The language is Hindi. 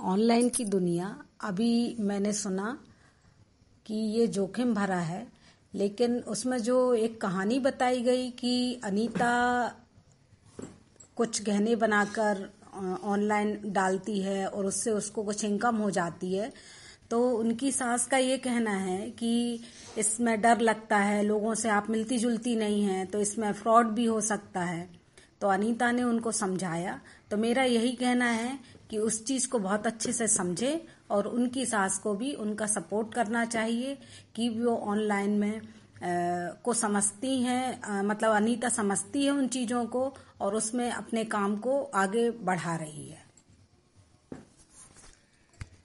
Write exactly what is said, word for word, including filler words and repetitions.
ऑनलाइन की दुनिया अभी मैंने सुना कि ये जोखिम भरा है, लेकिन उसमें जो एक कहानी बताई गई कि अनीता कुछ गहने बनाकर ऑनलाइन डालती है और उससे उसको कुछ इनकम हो जाती है, तो उनकी सास का ये कहना है कि इसमें डर लगता है, लोगों से आप मिलती जुलती नहीं हैं तो इसमें फ्रॉड भी हो सकता है। तो अनीता ने उनको समझाया। तो मेरा यही कहना है कि उस चीज को बहुत अच्छे से समझे और उनकी सास को भी उनका सपोर्ट करना चाहिए कि वो ऑनलाइन में आ, को समझती हैं, आ, मतलब अनीता समझती है उन चीजों को और उसमें अपने काम को आगे बढ़ा रही है।